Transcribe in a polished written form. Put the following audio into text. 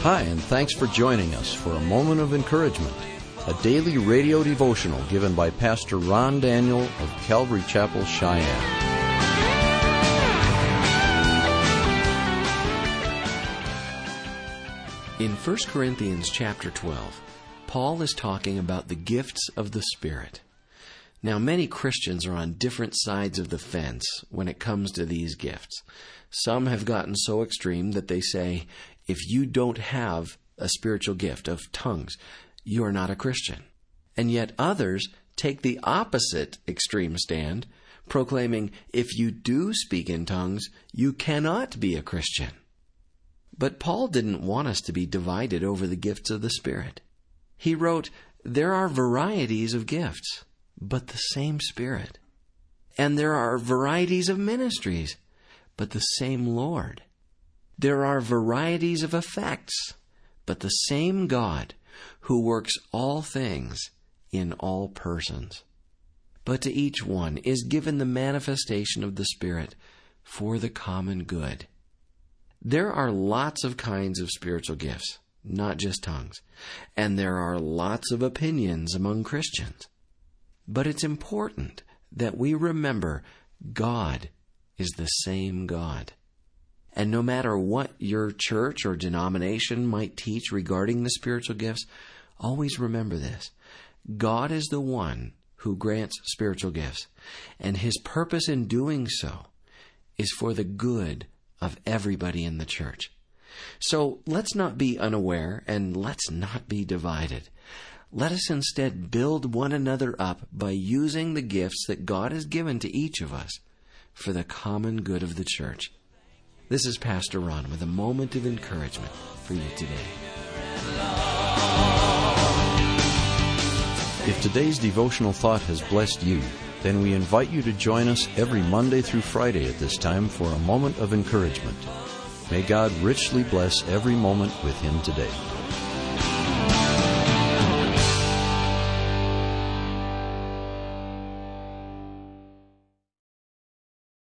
Hi, and thanks for joining us for A Moment of Encouragement, a daily radio devotional given by Pastor Ron Daniel of Calvary Chapel, Cheyenne. In 1 Corinthians chapter 12, Paul is talking about the gifts of the Spirit. Now, many Christians are on different sides of the fence when it comes to these gifts. Some have gotten so extreme that they say, if you don't have a spiritual gift of tongues, you are not a Christian. And yet others take the opposite extreme stand, proclaiming, if you do speak in tongues, you cannot be a Christian. But Paul didn't want us to be divided over the gifts of the Spirit. He wrote, there are varieties of gifts, but the same Spirit. And there are varieties of ministries, but the same Lord. There are varieties of effects, but the same God who works all things in all persons. But to each one is given the manifestation of the Spirit for the common good. There are lots of kinds of spiritual gifts, not just tongues, and there are lots of opinions among Christians. But it's important that we remember God is the same God. And no matter what your church or denomination might teach regarding the spiritual gifts, always remember this. God is the one who grants spiritual gifts, and His purpose in doing so is for the good of everybody in the church. So let's not be unaware and let's not be divided. Let us instead build one another up by using the gifts that God has given to each of us for the common good of the church. This is Pastor Ron with a moment of encouragement for you today. If today's devotional thought has blessed you, then we invite you to join us every Monday through Friday at this time for A Moment of Encouragement. May God richly bless every moment with Him today.